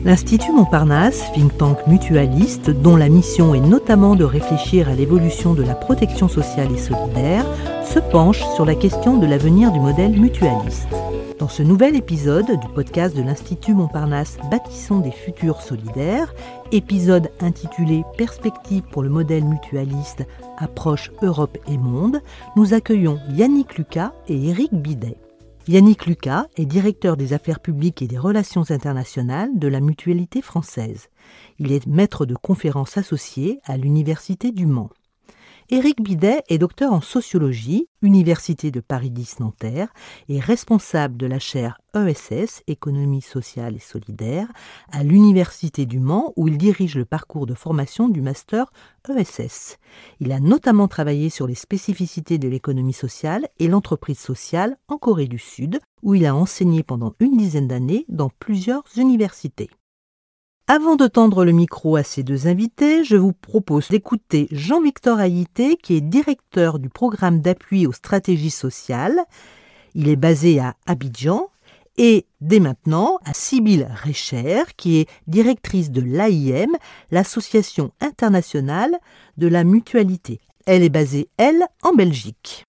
L'Institut Montparnasse, think tank mutualiste, dont la mission est notamment de réfléchir à l'évolution de la protection sociale et solidaire, se penche sur la question de l'avenir du modèle mutualiste. Dans ce nouvel épisode du podcast de l'Institut Montparnasse Bâtissons des futurs solidaires, épisode intitulé Perspectives pour le modèle mutualiste, approche Europe et monde, nous accueillons Yannick Lucas et Éric Bidet. Yannick Lucas est directeur des affaires publiques et des relations internationales de la Mutualité française. Il est maître de conférences associé à l'Université du Mans. Éric Bidet est docteur en sociologie, Université de Paris X Nanterre, et responsable de la chaire ESS, Économie sociale et solidaire, à l'Université du Mans, où il dirige le parcours de formation du master ESS. Il a notamment travaillé sur les spécificités de l'économie sociale et l'entreprise sociale en Corée du Sud, où il a enseigné pendant une dizaine d'années dans plusieurs universités. Avant de tendre le micro à ces deux invités, je vous propose d'écouter Jean-Victor Haïté, qui est directeur du programme d'appui aux stratégies sociales. Il est basé à Abidjan et, dès maintenant, à Sybille Recher, qui est directrice de l'AIM, l'Association internationale de la mutualité. Elle est basée, elle, en Belgique.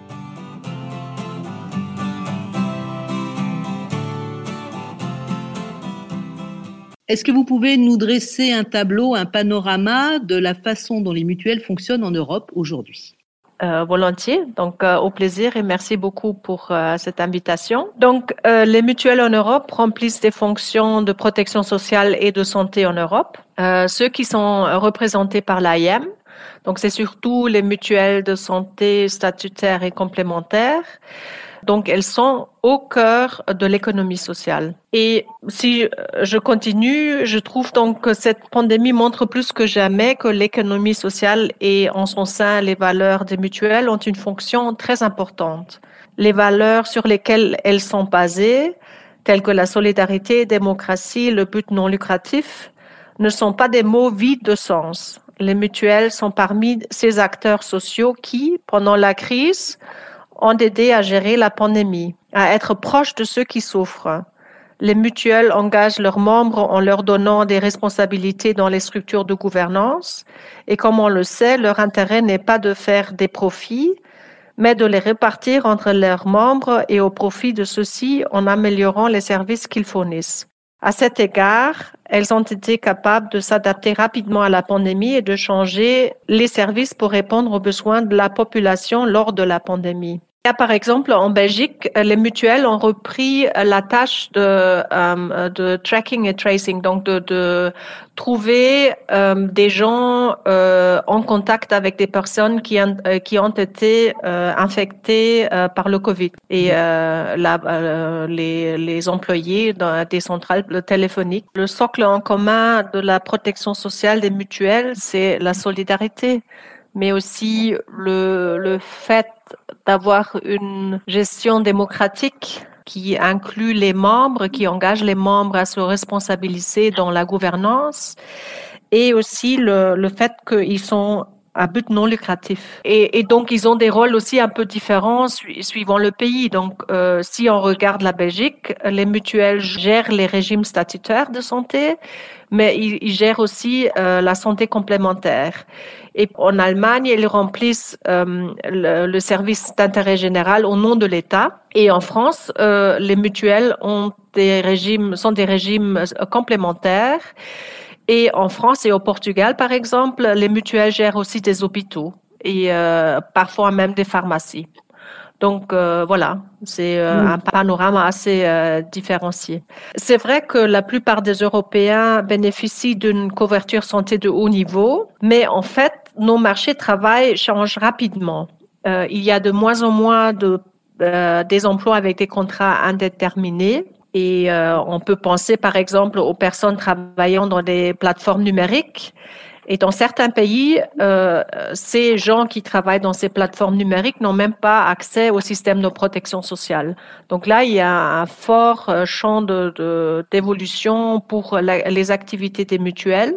Est-ce que vous pouvez nous dresser un tableau, un panorama de la façon dont les mutuelles fonctionnent en Europe aujourd'hui ? Volontiers. Donc, au plaisir et merci beaucoup pour cette invitation. Donc, les mutuelles en Europe remplissent des fonctions de protection sociale et de santé en Europe. Ceux qui sont représentés par l'AIM, donc c'est surtout les mutuelles de santé statutaires et complémentaires. Donc, elles sont au cœur de l'économie sociale. Et si je continue, je trouve donc que cette pandémie montre plus que jamais que l'économie sociale et en son sein les valeurs des mutuelles ont une fonction très importante. Les valeurs sur lesquelles elles sont basées, telles que la solidarité, démocratie, le but non lucratif, ne sont pas des mots vides de sens. Les mutuelles sont parmi ces acteurs sociaux qui, pendant la crise, ont aidé à gérer la pandémie, à être proches de ceux qui souffrent. Les mutuelles engagent leurs membres en leur donnant des responsabilités dans les structures de gouvernance et comme on le sait, leur intérêt n'est pas de faire des profits, mais de les répartir entre leurs membres et au profit de ceux-ci en améliorant les services qu'ils fournissent. À cet égard, elles ont été capables de s'adapter rapidement à la pandémie et de changer les services pour répondre aux besoins de la population lors de la pandémie. Par exemple, en Belgique, les mutuelles ont repris la tâche de tracking et tracing, donc de trouver des gens en contact avec des personnes qui ont été infectées par le Covid. Et les employés des centrales téléphoniques. Le socle en commun de la protection sociale des mutuelles, c'est la solidarité, mais aussi le fait d'avoir une gestion démocratique qui inclut les membres, qui engage les membres à se responsabiliser dans la gouvernance, et aussi le fait qu'ils sont à but non lucratif. Et donc, ils ont des rôles aussi un peu différents suivant le pays. Donc, si on regarde la Belgique, les mutuelles gèrent les régimes statutaires de santé, mais ils gèrent aussi la santé complémentaire. Et en Allemagne, ils remplissent le service d'intérêt général au nom de l'État. Et en France, les mutuelles sont des régimes complémentaires. Et en France et au Portugal, par exemple, les mutuelles gèrent aussi des hôpitaux et parfois même des pharmacies. Donc voilà, c'est un panorama assez différencié. C'est vrai que la plupart des Européens bénéficient d'une couverture santé de haut niveau, mais en fait, nos marchés de travail changent rapidement. Il y a de moins en moins des emplois avec des contrats indéterminés. Et on peut penser par exemple aux personnes travaillant dans des plateformes numériques. Et dans certains pays, ces gens qui travaillent dans ces plateformes numériques n'ont même pas accès au système de protection sociale. Donc là, il y a un fort champ d'évolution pour les activités des mutuelles.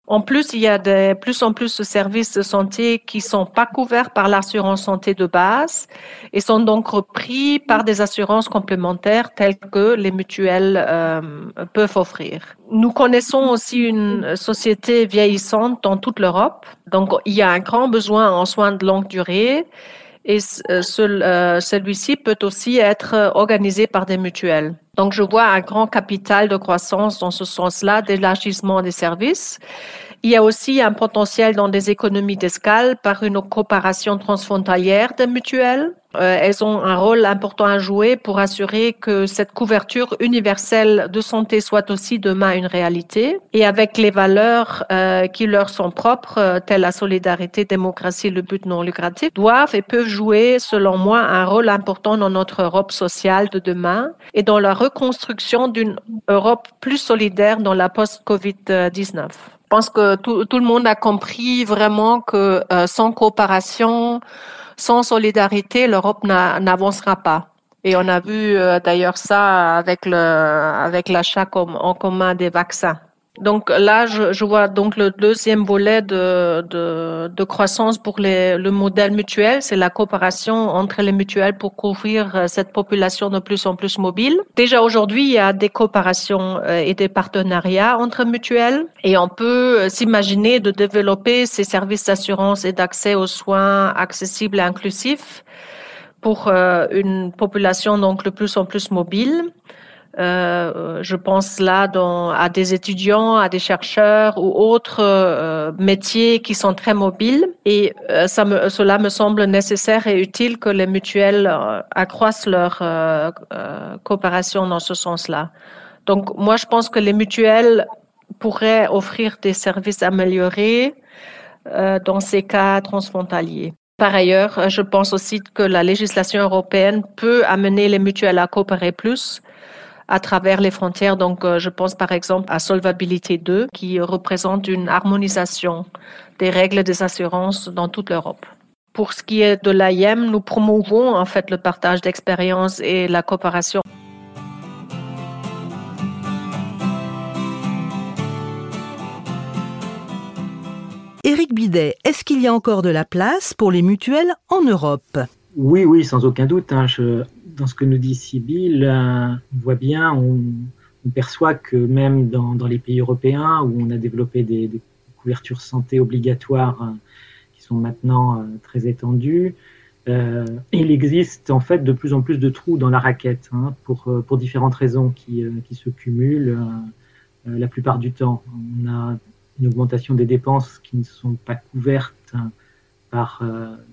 En plus, il y a de plus en plus de services de santé qui sont pas couverts par l'assurance santé de base et sont donc repris par des assurances complémentaires telles que les mutuelles peuvent offrir. Nous connaissons aussi une société vieillissante dans toute l'Europe. Donc, il y a un grand besoin en soins de longue durée et celui-ci peut aussi être organisé par des mutuelles. Donc, je vois un grand capital de croissance dans ce sens-là, d'élargissement des services. Il y a aussi un potentiel dans des économies d'escale par une coopération transfrontalière des mutuelles. Elles ont un rôle important à jouer pour assurer que cette couverture universelle de santé soit aussi demain une réalité. Et avec les valeurs qui leur sont propres, telles la solidarité, démocratie, le but non lucratif, doivent et peuvent jouer, selon moi, un rôle important dans notre Europe sociale de demain et dans la reconstruction d'une Europe plus solidaire dans la post-Covid-19. Je pense que tout le monde a compris vraiment que sans coopération, sans solidarité, l'Europe n'avancera pas. Et on a vu d'ailleurs ça avec l'achat en commun des vaccins. Donc là, je vois donc le deuxième volet de croissance pour le modèle mutuel, c'est la coopération entre les mutuelles pour couvrir cette population de plus en plus mobile. Déjà aujourd'hui, il y a des coopérations et des partenariats entre mutuelles et on peut s'imaginer de développer ces services d'assurance et d'accès aux soins accessibles et inclusifs pour une population donc de plus en plus mobile. Je pense là à des étudiants, à des chercheurs ou autres métiers qui sont très mobiles. Et cela me semble nécessaire et utile que les mutuelles accroissent leur coopération dans ce sens-là. Donc, moi, je pense que les mutuelles pourraient offrir des services améliorés dans ces cas transfrontaliers. Par ailleurs, je pense aussi que la législation européenne peut amener les mutuelles à coopérer plus à travers les frontières. Donc, je pense par exemple à Solvabilité 2, qui représente une harmonisation des règles des assurances dans toute l'Europe. Pour ce qui est de l'AIM, nous promouvons en fait le partage d'expériences et la coopération. Éric Bidet, est-ce qu'il y a encore de la place pour les mutuelles en Europe ? Oui, sans aucun doute. Dans ce que nous dit Sybille, on voit bien, on perçoit que même dans les pays européens où on a développé des couvertures santé obligatoires qui sont maintenant très étendues, il existe en fait de plus en plus de trous dans la raquette pour différentes raisons qui se cumulent la plupart du temps. On a une augmentation des dépenses qui ne sont pas couvertes par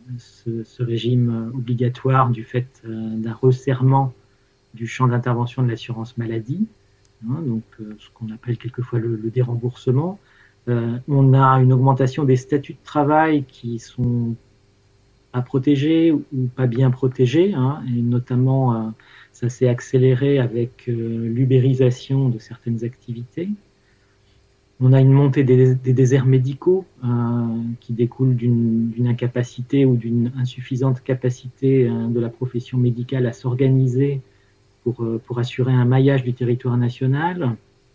ce régime obligatoire du fait d'un resserrement du champ d'intervention de l'assurance maladie, donc ce qu'on appelle quelquefois le déremboursement. On a une augmentation des statuts de travail qui sont pas protégés ou pas bien protégés, et notamment ça s'est accéléré avec l'ubérisation de certaines activités. On a une montée des déserts médicaux qui découlent d'une incapacité ou d'une insuffisante capacité de la profession médicale à s'organiser pour assurer un maillage du territoire national.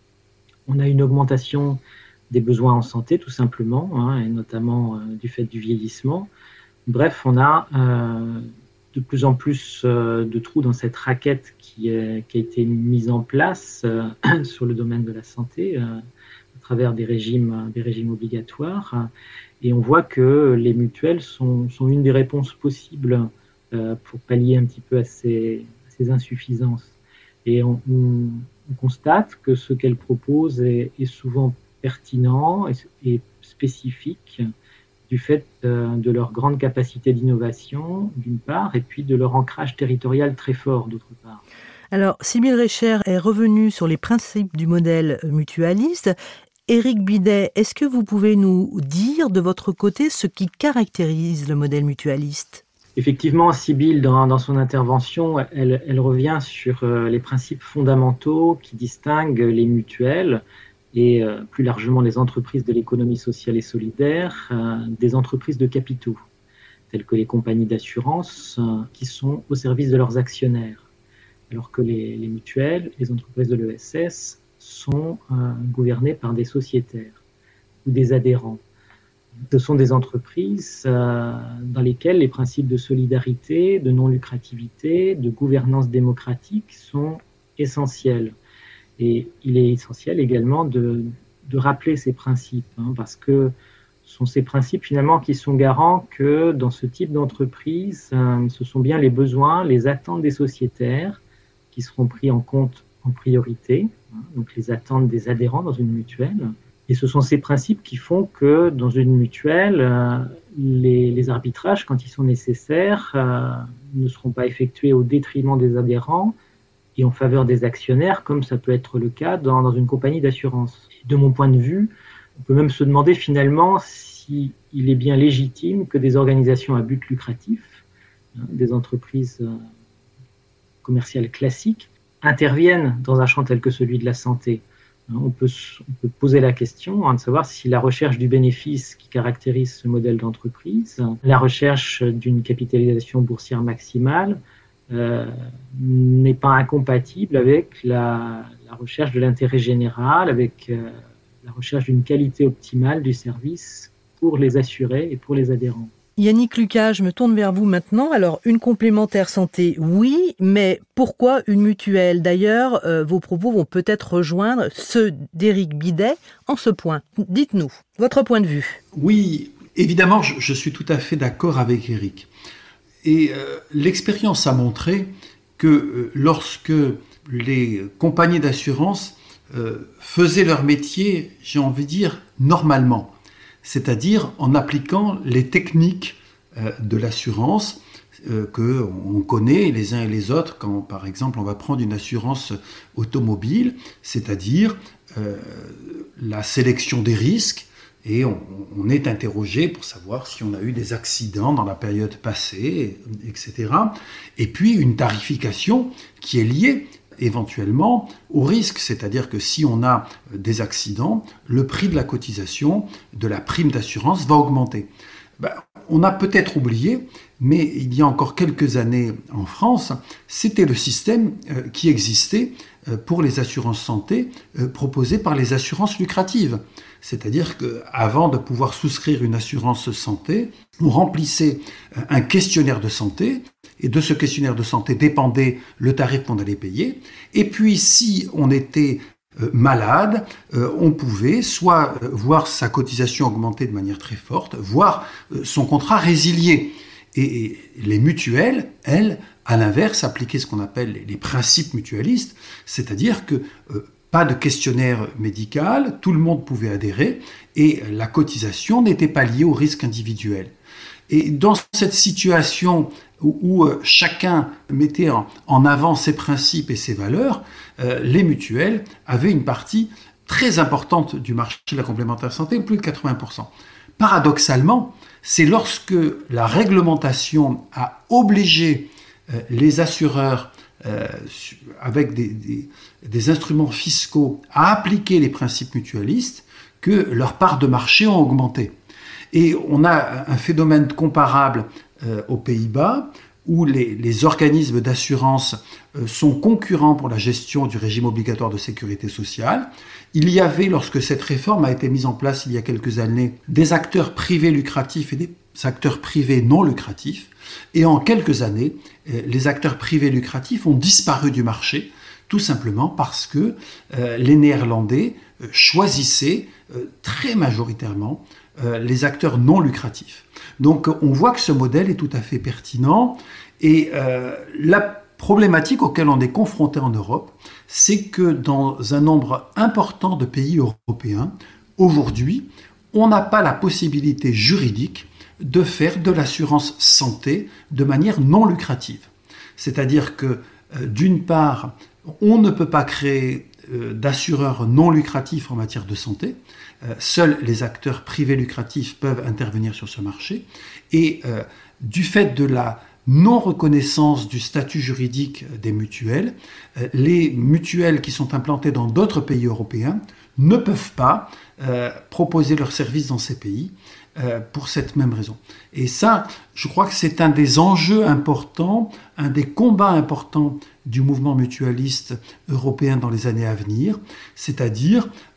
On a une augmentation des besoins en santé, tout simplement, et notamment du fait du vieillissement. Bref, on a de plus en plus de trous dans cette raquette qui a été mise en place sur le domaine de la santé, à travers des régimes obligatoires. Et on voit que les mutuelles sont une des réponses possibles pour pallier un petit peu à ces insuffisances. Et on constate que ce qu'elles proposent est souvent pertinent et spécifique du fait de leur grande capacité d'innovation, d'une part, et puis de leur ancrage territorial très fort, d'autre part. Alors, Sybille Recher est revenue sur les principes du modèle mutualiste. Éric Bidet, est-ce que vous pouvez nous dire de votre côté ce qui caractérise le modèle mutualiste ? Effectivement, Sybille, dans son intervention, elle revient sur les principes fondamentaux qui distinguent les mutuelles et plus largement les entreprises de l'économie sociale et solidaire des entreprises de capitaux, telles que les compagnies d'assurance qui sont au service de leurs actionnaires, alors que les mutuelles, les entreprises de l'ESS, sont gouvernées par des sociétaires. des adhérents. Ce sont des entreprises dans lesquelles les principes de solidarité, de non-lucrativité, de gouvernance démocratique sont essentiels. Et il est essentiel également de rappeler ces principes, parce que ce sont ces principes finalement qui sont garants que dans ce type d'entreprise, ce sont bien les besoins, les attentes des sociétaires qui seront pris en compte en priorité, donc les attentes des adhérents dans une mutuelle. Et ce sont ces principes qui font que dans une mutuelle, les arbitrages, quand ils sont nécessaires, ne seront pas effectués au détriment des adhérents et en faveur des actionnaires, comme ça peut être le cas dans une compagnie d'assurance. De mon point de vue, on peut même se demander finalement s'il est bien légitime que des organisations à but lucratif, des entreprises commerciales classiques, interviennent dans un champ tel que celui de la santé. On peut poser la question de savoir si la recherche du bénéfice qui caractérise ce modèle d'entreprise, la recherche d'une capitalisation boursière maximale, n'est pas incompatible avec la recherche de l'intérêt général, avec la recherche d'une qualité optimale du service pour les assurés et pour les adhérents. Yannick Lucas, je me tourne vers vous maintenant. Alors, une complémentaire santé, oui, mais pourquoi une mutuelle ? D'ailleurs, vos propos vont peut-être rejoindre ceux d'Éric Bidet en ce point. Dites-nous, votre point de vue. Oui, évidemment, je suis tout à fait d'accord avec Éric. Et l'expérience a montré que lorsque les compagnies d'assurance faisaient leur métier, j'ai envie de dire, normalement, c'est-à-dire en appliquant les techniques de l'assurance qu'on connaît les uns et les autres quand, par exemple, on va prendre une assurance automobile, c'est-à-dire la sélection des risques, et on est interrogé pour savoir si on a eu des accidents dans la période passée, etc. Et puis une tarification qui est liée éventuellement au risque, c'est-à-dire que si on a des accidents, le prix de la cotisation de la prime d'assurance va augmenter. On a peut-être oublié, mais il y a encore quelques années en France, c'était le système qui existait pour les assurances santé proposées par les assurances lucratives. C'est-à-dire qu'avant de pouvoir souscrire une assurance santé, on remplissait un questionnaire de santé, et de ce questionnaire de santé dépendait le tarif qu'on allait payer. Et puis, si on était malade, on pouvait soit voir sa cotisation augmenter de manière très forte, voire son contrat résilié. Et les mutuelles, elles, à l'inverse, appliquaient ce qu'on appelle les principes mutualistes, c'est-à-dire que pas de questionnaire médical, tout le monde pouvait adhérer, et la cotisation n'était pas liée au risque individuel. Et dans cette situation où chacun mettait en avant ses principes et ses valeurs, les mutuelles avaient une partie très importante du marché de la complémentaire santé, plus de 80%. Paradoxalement, c'est lorsque la réglementation a obligé les assureurs avec des instruments fiscaux à appliquer les principes mutualistes que leurs parts de marché ont augmenté. Et on a un phénomène comparable aux Pays-Bas, où les organismes d'assurance sont concurrents pour la gestion du régime obligatoire de sécurité sociale. Il y avait, lorsque cette réforme a été mise en place il y a quelques années, des acteurs privés lucratifs et des acteurs privés non lucratifs. Et en quelques années, les acteurs privés lucratifs ont disparu du marché, tout simplement parce que les Néerlandais choisissaient très majoritairement les acteurs non lucratifs. Donc on voit que ce modèle est tout à fait pertinent et la problématique auquel on est confronté en Europe, c'est que dans un nombre important de pays européens, aujourd'hui, on n'a pas la possibilité juridique de faire de l'assurance santé de manière non lucrative. C'est-à-dire que, d'une part, on ne peut pas créer d'assureurs non lucratifs en matière de santé. Seuls les acteurs privés lucratifs peuvent intervenir sur ce marché. Et du fait de la non-reconnaissance du statut juridique des mutuelles, les mutuelles qui sont implantées dans d'autres pays européens ne peuvent pas proposer leurs services dans ces pays pour cette même raison. Et ça, je crois que c'est un des enjeux importants, un des combats importants du mouvement mutualiste européen dans les années à venir, c'est-à-dire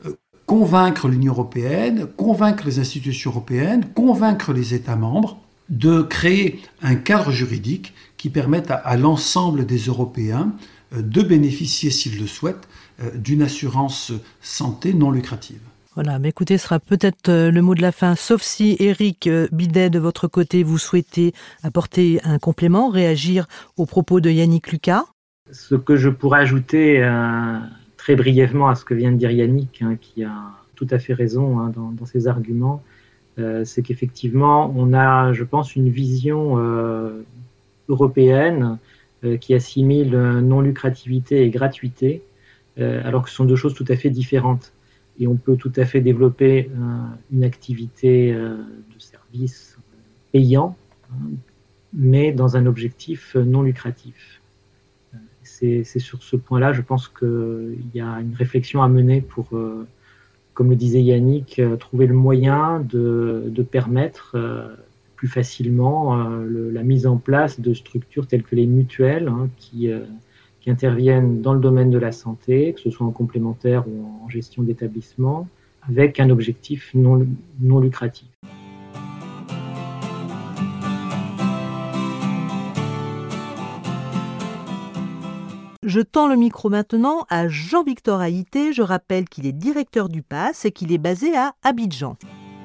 convaincre l'Union européenne, convaincre les institutions européennes, convaincre les États membres de créer un cadre juridique qui permette à l'ensemble des Européens de bénéficier, s'ils le souhaitent, d'une assurance santé non lucrative. Voilà, mais écoutez, ce sera peut-être le mot de la fin, sauf si Éric Bidet, de votre côté, vous souhaitez apporter un complément, réagir aux propos de Yannick Lucas. Ce que je pourrais ajouter très brièvement à ce que vient de dire Yannick, qui a tout à fait raison dans ses arguments, c'est qu'effectivement, on a, je pense, une vision européenne qui assimile non-lucrativité et gratuité, alors que ce sont deux choses tout à fait différentes. Et on peut tout à fait développer une activité de service payant, mais dans un objectif non lucratif. C'est sur ce point-là, je pense qu'il y a une réflexion à mener pour, comme le disait Yannick, trouver le moyen de permettre plus facilement la mise en place de structures telles que les mutuelles qui interviennent dans le domaine de la santé, que ce soit en complémentaire ou en gestion d'établissement, avec un objectif non lucratif. Je tends le micro maintenant à Jean-Victor Haïté. Je rappelle qu'il est directeur du PASS et qu'il est basé à Abidjan.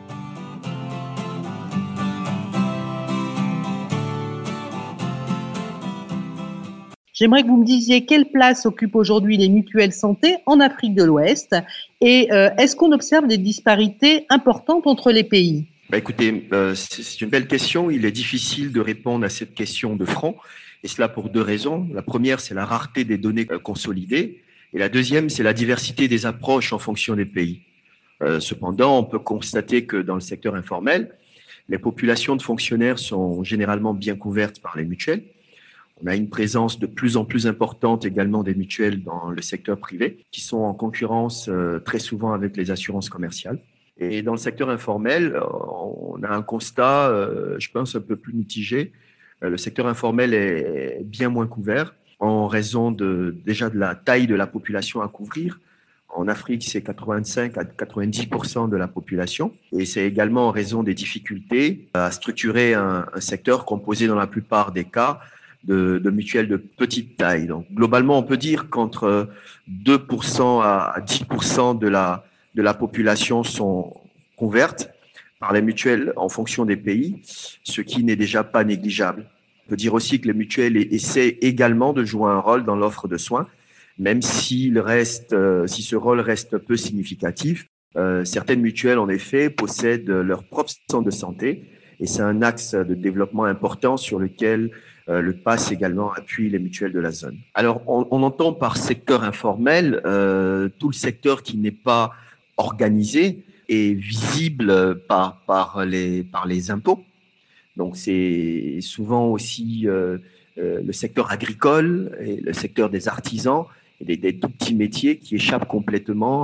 J'aimerais que vous me disiez quelle place occupent aujourd'hui les mutuelles santé en Afrique de l'Ouest et est-ce qu'on observe des disparités importantes entre les pays ? Écoutez, c'est une belle question. Il est difficile de répondre à cette question de front, et cela pour deux raisons. La première, c'est la rareté des données consolidées, et la deuxième, c'est la diversité des approches en fonction des pays. Cependant, on peut constater que dans le secteur informel, les populations de fonctionnaires sont généralement bien couvertes par les mutuelles. On a une présence de plus en plus importante également des mutuelles dans le secteur privé, qui sont en concurrence très souvent avec les assurances commerciales. Et dans le secteur informel, on a un constat, je pense, un peu plus mitigé. Le secteur informel est bien moins couvert en raison déjà de la taille de la population à couvrir. En Afrique, c'est 85 à 90% de la population. Et c'est également en raison des difficultés à structurer un secteur composé dans la plupart des cas de mutuelles de petite taille. Donc, globalement, on peut dire qu'entre 2% à 10% de la population sont couvertes par les mutuelles en fonction des pays, ce qui n'est déjà pas négligeable. On peut dire aussi que les mutuelles essaient également de jouer un rôle dans l'offre de soins, même si ce rôle reste peu significatif. Certaines mutuelles, en effet, possèdent leur propre centre de santé, et c'est un axe de développement important sur lequel le PASS également appuie les mutuelles de la zone. Alors, on entend par secteur informel tout le secteur qui n'est pas organisé et visible par les impôts. Donc, c'est souvent aussi le secteur agricole et le secteur des artisans et des tout petits métiers qui échappent complètement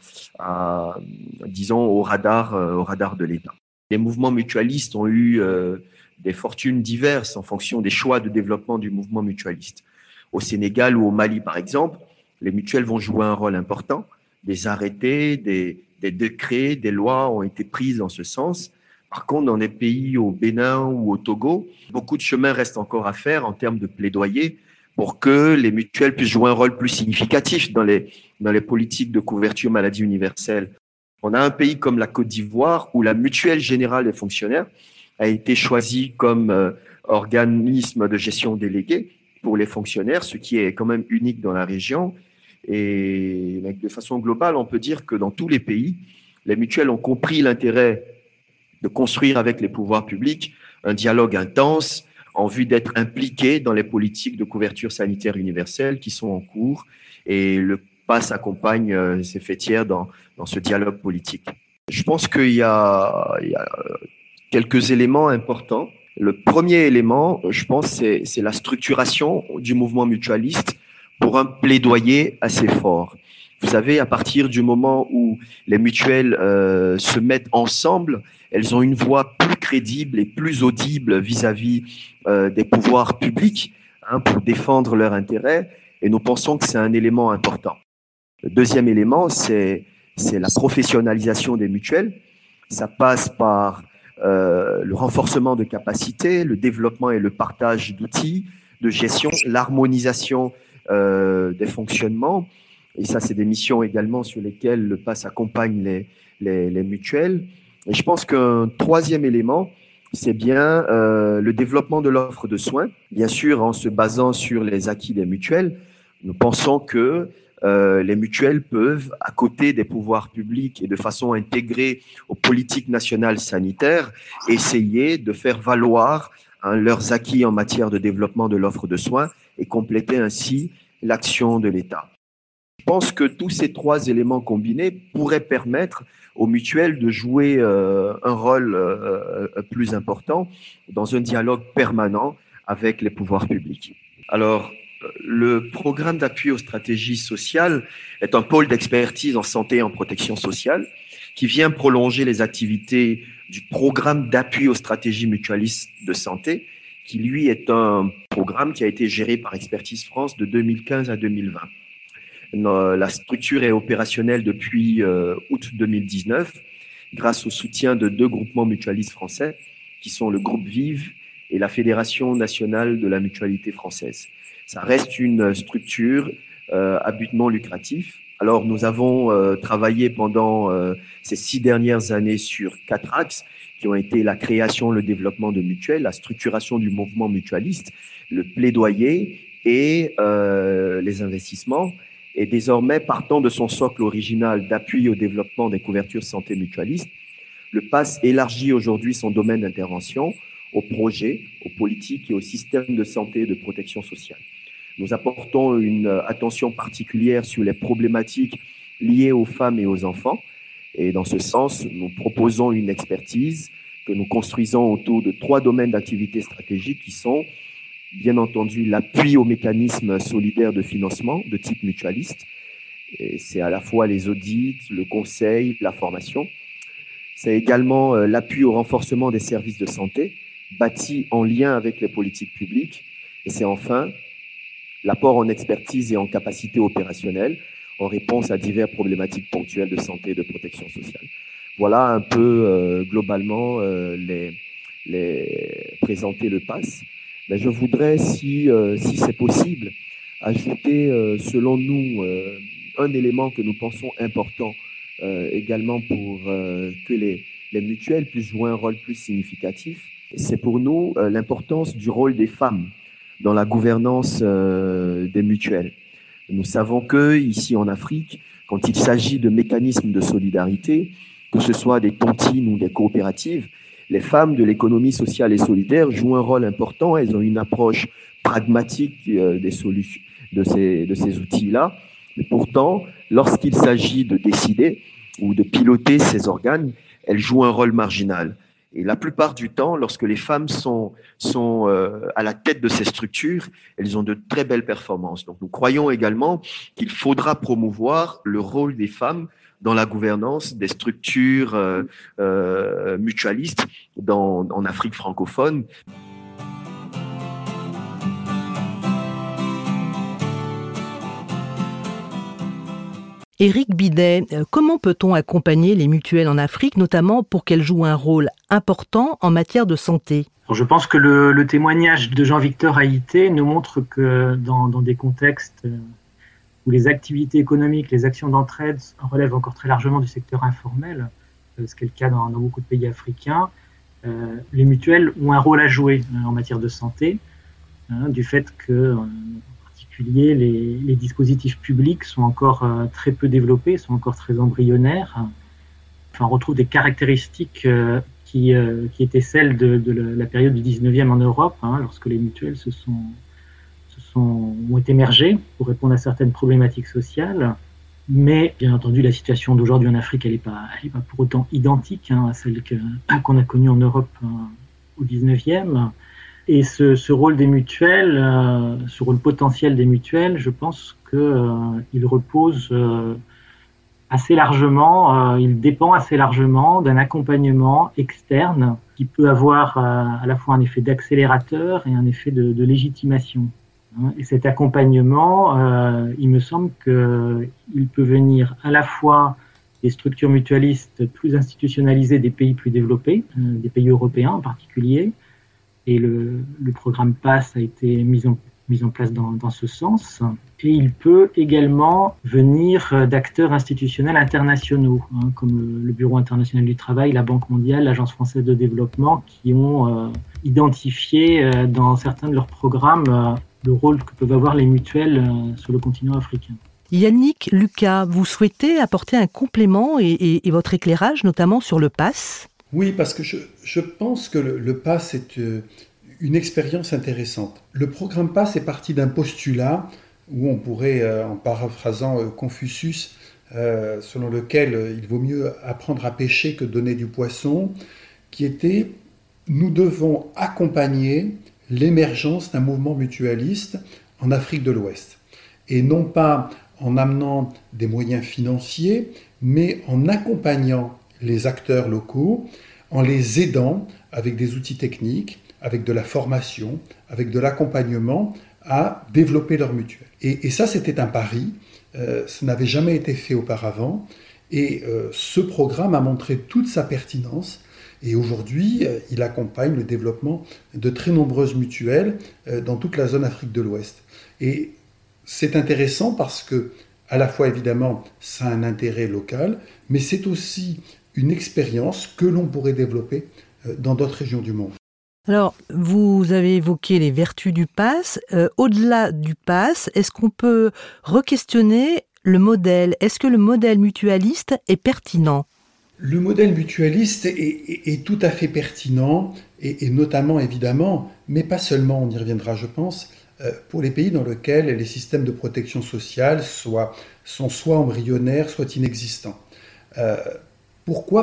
disons, au radar de l'État. Les mouvements mutualistes ont eu des fortunes diverses en fonction des choix de développement du mouvement mutualiste. Au Sénégal ou au Mali, par exemple, les mutuelles vont jouer un rôle important. Des arrêtés, des décrets, des lois ont été prises en ce sens. Par contre, dans des pays au Bénin ou au Togo, beaucoup de chemin reste encore à faire en termes de plaidoyer pour que les mutuelles puissent jouer un rôle plus significatif dans les politiques de couverture maladie universelle. On a un pays comme la Côte d'Ivoire où la mutuelle générale des fonctionnaires a été choisie comme organisme de gestion délégué pour les fonctionnaires, ce qui est quand même unique dans la région. Et de façon globale, on peut dire que dans tous les pays, les mutuelles ont compris l'intérêt de construire avec les pouvoirs publics un dialogue intense en vue d'être impliqués dans les politiques de couverture sanitaire universelle qui sont en cours. Et le PASS accompagne ces fêtières dans ce dialogue politique. Je pense qu'il y a quelques éléments importants. Le premier élément, je pense, c'est la structuration du mouvement mutualiste pour un plaidoyer assez fort. Vous savez, à partir du moment où les mutuelles se mettent ensemble, elles ont une voix plus crédible et plus audible vis-à-vis des pouvoirs publics pour défendre leurs intérêts. Et nous pensons que c'est un élément important. Le deuxième élément, c'est c'est la professionnalisation des mutuelles. Ça passe par le renforcement de capacités, le développement et le partage d'outils de gestion, l'harmonisation des fonctionnements. Et ça, c'est des missions également sur lesquelles le PASS accompagne les mutuelles. Et je pense qu'un troisième élément, c'est bien le développement de l'offre de soins. Bien sûr, en se basant sur les acquis des mutuelles, nous pensons que les mutuelles peuvent, à côté des pouvoirs publics et de façon intégrée aux politiques nationales sanitaires, essayer de faire valoir leurs acquis en matière de développement de l'offre de soins et compléter ainsi l'action de l'État. Je pense que tous ces trois éléments combinés pourraient permettre aux mutuelles de jouer un rôle plus important dans un dialogue permanent avec les pouvoirs publics. Alors, le programme d'appui aux stratégies sociales est un pôle d'expertise en santé et en protection sociale qui vient prolonger les activités du programme d'appui aux stratégies mutualistes de santé, qui lui est un programme qui a été géré par Expertise France de 2015 à 2020. La structure est opérationnelle depuis août 2019 grâce au soutien de 2 groupements mutualistes français qui sont le groupe Vive et la Fédération nationale de la mutualité française. Ça reste une structure à but non lucratif. Alors, nous avons travaillé pendant ces 6 dernières années sur 4 axes qui ont été la création, le développement de mutuelles, la structuration du mouvement mutualiste, le plaidoyer et les investissements. Et désormais, partant de son socle original d'appui au développement des couvertures santé mutualistes, le PASS élargit aujourd'hui son domaine d'intervention aux projets, aux politiques et aux systèmes de santé et de protection sociale. Nous apportons une attention particulière sur les problématiques liées aux femmes et aux enfants. Et dans ce sens, nous proposons une expertise que nous construisons autour de 3 domaines d'activité stratégique qui sont, bien entendu, l'appui aux mécanismes solidaires de financement de type mutualiste. Et c'est à la fois les audits, le conseil, la formation. C'est également l'appui au renforcement des services de santé, bâtis en lien avec les politiques publiques. Et c'est enfin l'apport en expertise et en capacité opérationnelle en réponse à diverses problématiques ponctuelles de santé et de protection sociale. Voilà un peu globalement présenter le PASS. Mais je voudrais, si c'est possible, ajouter, selon nous, un élément que nous pensons important également pour que les mutuelles puissent jouer un rôle plus significatif. C'est pour nous l'importance du rôle des femmes dans la gouvernance des mutuelles. Nous savons que ici en Afrique, quand il s'agit de mécanismes de solidarité, que ce soit des tontines ou des coopératives, les femmes de l'économie sociale et solidaire jouent un rôle important. Elles ont une approche pragmatique des solutions de ces outils-là. Mais pourtant, lorsqu'il s'agit de décider ou de piloter ces organes, elles jouent un rôle marginal. Et la plupart du temps, lorsque les femmes sont à la tête de ces structures, elles ont de très belles performances. Donc, nous croyons également qu'il faudra promouvoir le rôle des femmes dans la gouvernance des structures mutualistes en Afrique francophone. Éric Bidet, comment peut-on accompagner les mutuelles en Afrique, notamment pour qu'elles jouent un rôle important en matière de santé ? Je pense que le témoignage de Jean-Victor Haïté nous montre que dans des contextes où les activités économiques, les actions d'entraide relèvent encore très largement du secteur informel, ce qui est le cas dans beaucoup de pays africains, les mutuelles ont un rôle à jouer en matière de santé, du fait que les dispositifs publics sont encore très peu développés, sont encore très embryonnaires. Enfin, on retrouve des caractéristiques qui étaient celles de la période du 19e en Europe, lorsque les mutuelles ont émergé pour répondre à certaines problématiques sociales. Mais bien entendu, la situation d'aujourd'hui en Afrique, elle est pas pour autant identique à celle qu'on a connue en Europe au 19e. Et ce rôle des mutuelles, ce rôle potentiel des mutuelles, je pense qu'il repose assez largement, il dépend assez largement d'un accompagnement externe qui peut avoir à la fois un effet d'accélérateur et un effet de légitimation. Et cet accompagnement, il me semble qu'il peut venir à la fois des structures mutualistes plus institutionnalisées des pays plus développés, des pays européens en particulier. Et le programme PASS a été mis en place dans ce sens. Et il peut également venir d'acteurs institutionnels internationaux, comme le Bureau international du travail, la Banque mondiale, l'Agence française de développement, qui ont identifié dans certains de leurs programmes le rôle que peuvent avoir les mutuelles sur le continent africain. Yannick, Lucas, vous souhaitez apporter un complément et votre éclairage, notamment sur le PASS ? Oui, parce que je pense que le PASS est une expérience intéressante. Le programme PASS est parti d'un postulat où on pourrait, en paraphrasant Confucius, selon lequel il vaut mieux apprendre à pêcher que donner du poisson, qui était « nous devons accompagner l'émergence d'un mouvement mutualiste en Afrique de l'Ouest ». Et non pas en amenant des moyens financiers, mais en accompagnant les acteurs locaux, en les aidant avec des outils techniques, avec de la formation, avec de l'accompagnement à développer leur mutuelle. Et ça, c'était un pari, ça n'avait jamais été fait auparavant, et ce programme a montré toute sa pertinence, et aujourd'hui, il accompagne le développement de très nombreuses mutuelles dans toute la zone Afrique de l'Ouest. Et c'est intéressant parce que, à la fois évidemment, ça a un intérêt local, mais c'est aussi une expérience que l'on pourrait développer dans d'autres régions du monde. Alors, vous avez évoqué les vertus du PASS. Au-delà du PASS, est-ce qu'on peut re-questionner le modèle ? Est-ce que le modèle mutualiste est pertinent ? Le modèle mutualiste est tout à fait pertinent, et notamment évidemment, mais pas seulement, on y reviendra je pense, pour les pays dans lesquels les systèmes de protection sociale sont soit embryonnaires, soit inexistants. Pourquoi ?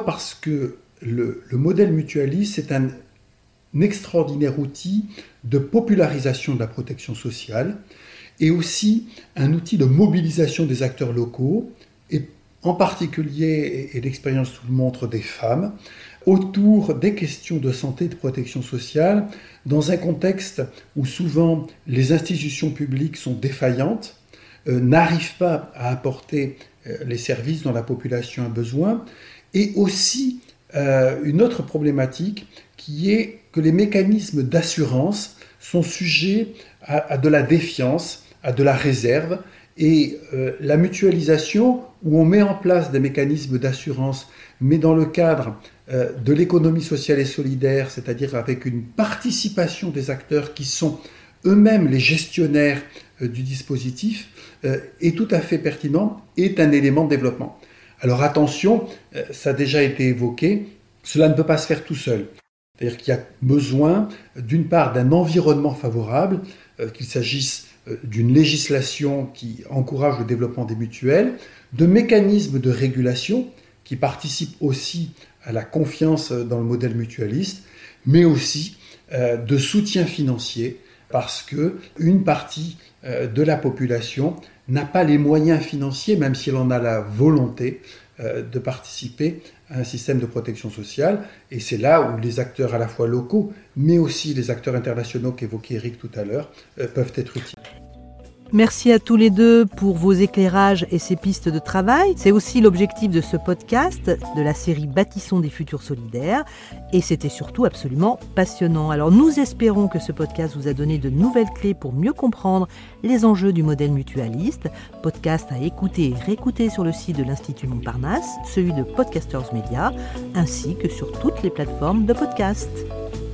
Parce que le modèle mutualiste est un extraordinaire outil de popularisation de la protection sociale et aussi un outil de mobilisation des acteurs locaux, et en particulier, et l'expérience tout le montre, des femmes, autour des questions de santé et de protection sociale, dans un contexte où souvent les institutions publiques sont défaillantes, n'arrivent pas à apporter les services dont la population a besoin, et aussi une autre problématique qui est que les mécanismes d'assurance sont sujets à de la défiance, à de la réserve, et la mutualisation, où on met en place des mécanismes d'assurance, mais dans le cadre de l'économie sociale et solidaire, c'est-à-dire avec une participation des acteurs qui sont eux-mêmes les gestionnaires du dispositif, est tout à fait pertinent, est un élément de développement. Alors attention, ça a déjà été évoqué, cela ne peut pas se faire tout seul. C'est-à-dire qu'il y a besoin, d'une part, d'un environnement favorable, qu'il s'agisse d'une législation qui encourage le développement des mutuelles, de mécanismes de régulation qui participent aussi à la confiance dans le modèle mutualiste, mais aussi de soutien financier, parce qu'une partie de la population n'a pas les moyens financiers, même si elle en a la volonté, de participer à un système de protection sociale. Et c'est là où les acteurs à la fois locaux, mais aussi les acteurs internationaux qu'évoquait Eric tout à l'heure, peuvent être utiles. Merci à tous les deux pour vos éclairages et ces pistes de travail. C'est aussi l'objectif de ce podcast, de la série Bâtissons des futurs solidaires. Et c'était surtout absolument passionnant. Alors nous espérons que ce podcast vous a donné de nouvelles clés pour mieux comprendre les enjeux du modèle mutualiste. Podcast à écouter et réécouter sur le site de l'Institut Montparnasse, celui de Podcasters Media, ainsi que sur toutes les plateformes de podcast.